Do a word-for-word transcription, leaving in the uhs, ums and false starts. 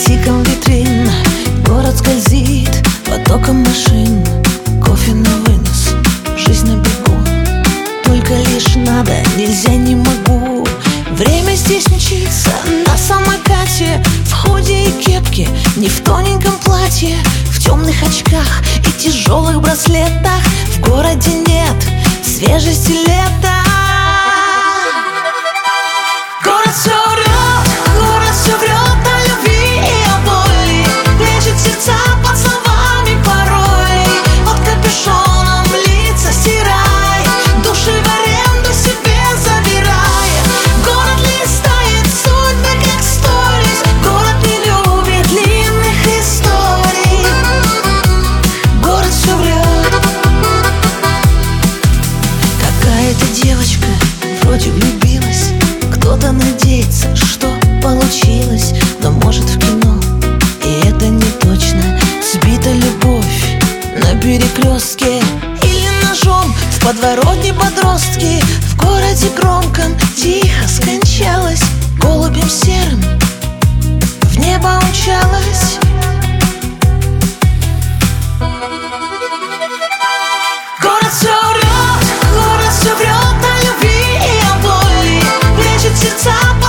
тиком витрин город скользит потоком машин. Кофе на вынос, жизнь на бегу. Только лишь надо, нельзя, не могу. Время здесь мчится на самокате, в худи и кепке, не в тоненьком платье, в темных очках и тяжелых браслетах. В городе нет свежести лета. Город все врет, город все врет о любви и о боли, лечит сердца под словами паролей. Под капюшоном лица стирай, души в аренду себе забирай. Город листает судьбы, как сторис. Город не любит длинных историй. Город все врет. Какая-то девочка вроде влюбилась, кто-то надеется, что получилось, но может в кино, и это не точно. Сбита любовь на перекрестке или ножом в подворотне подростки. В городе громком тихо скончалась, голубем серым в небо умчалась. Город все врет, город все врет о любви и о боли, лечит сердца.